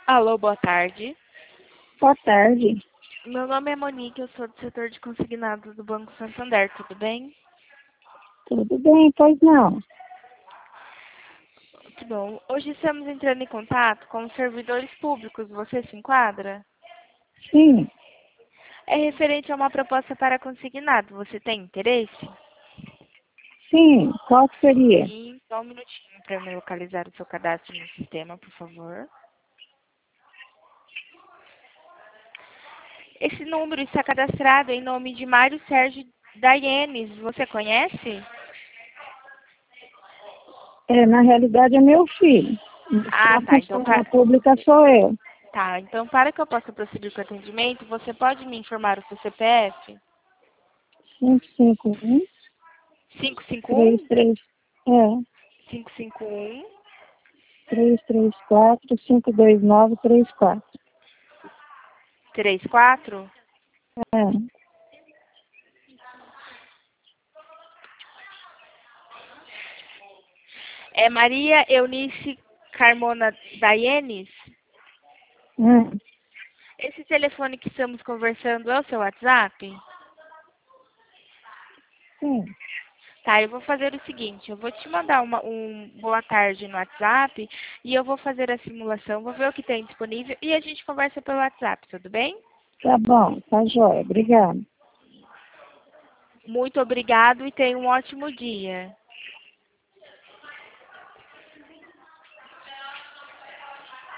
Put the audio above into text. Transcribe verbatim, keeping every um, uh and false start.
Alô, boa tarde. Boa tarde. Meu nome é Monique, eu sou do setor de consignados do Banco Santander, tudo bem? Tudo bem, pois não? Muito bom. Hoje estamos entrando em contato com os servidores públicos, você se enquadra? Sim, É referente a uma proposta para consignado, você tem interesse? sim. Qual que seria? Sim, só um minutinho para me localizar o seu cadastro no sistema, por favor. Esse número está cadastrado em nome de Mário Sérgio Daienes, você conhece? É, na realidade é meu filho. Ah, A tá, então funcionária tá. pública sou eu. Tá, então para que eu possa prosseguir com o atendimento, você pode me informar o seu C P F? cinco cinco um, cinco cinco três um, três, é, cinco cinco um, três três quatro, cinco dois nove três quatro. três quatro. É, É Maria Eunice Carmona Daienes? é, Esse telefone que estamos conversando é o seu WhatsApp? sim. Tá, eu vou fazer o seguinte, eu vou te mandar uma, um boa tarde no WhatsApp e eu vou fazer a simulação, vou ver o que tem disponível e a gente conversa pelo WhatsApp, tudo bem? Tá bom, tá jóia. Obrigada. Muito obrigado e tenha um ótimo dia.